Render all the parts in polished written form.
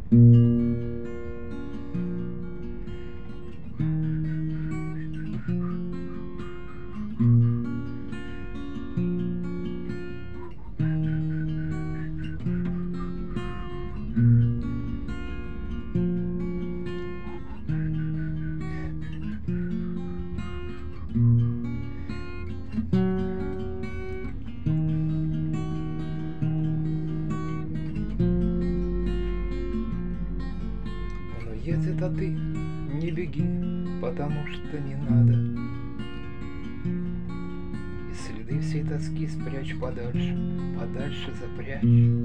Но едет, а ты не беги, потому что не надо. И следы всей тоски спрячь подальше, подальше запрячь.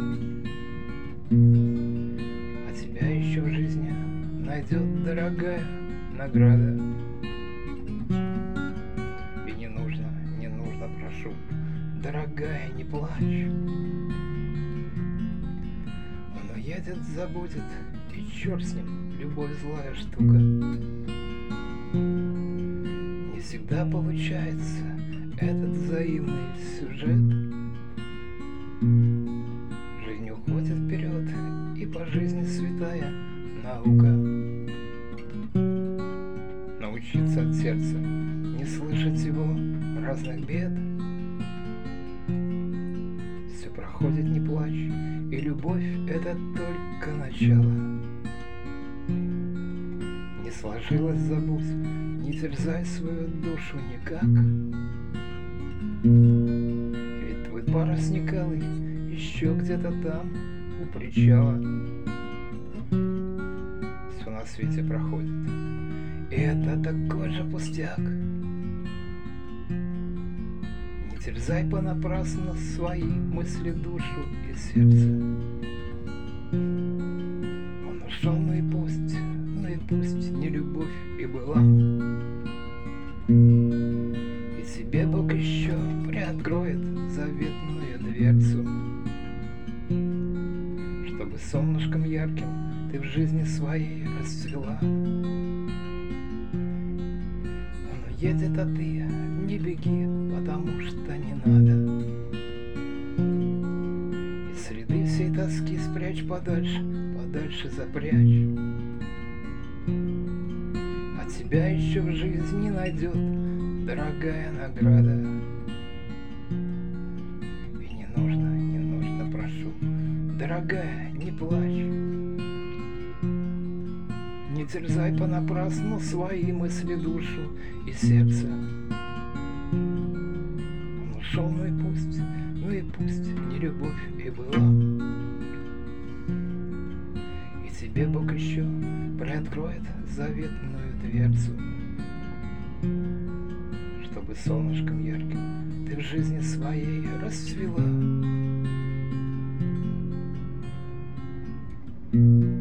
А тебя еще в жизни найдет дорогая награда. И не нужно, прошу, дорогая, не плачь. Он уедет, забудет, и черт с ним, любовь злая штука. Не всегда получается этот взаимный сюжет. Жизнь уходит вперед, и по жизни святая наука. Научиться от сердца не слышать его разных бед. Все проходит, не плачь, и любовь — это только начало. Не сложилось, забудь, не терзай свою душу никак. Ведь твой парусник алый еще где-то там, у причала. Все на свете проходит, и это такой же пустяк. Не терзай понапрасну свои мысли, душу и сердце. Он ушел, ну и пусть не любовь и была. И тебе Бог еще приоткроет заветную дверцу, чтобы солнышком ярким ты в жизни своей расцвела. Едет, а ты не беги, потому что не надо. И следы всей тоски спрячь подальше, подальше запрячь. А тебя еще в жизни найдет дорогая награда. И не нужно, прошу, дорогая, не плачь. Не терзай понапрасну свои мысли, душу и сердце. Он ушел, ну и пусть не любовь и была. И тебе Бог еще приоткроет заветную дверцу, чтобы солнышком ярким ты в жизни своей расцвела.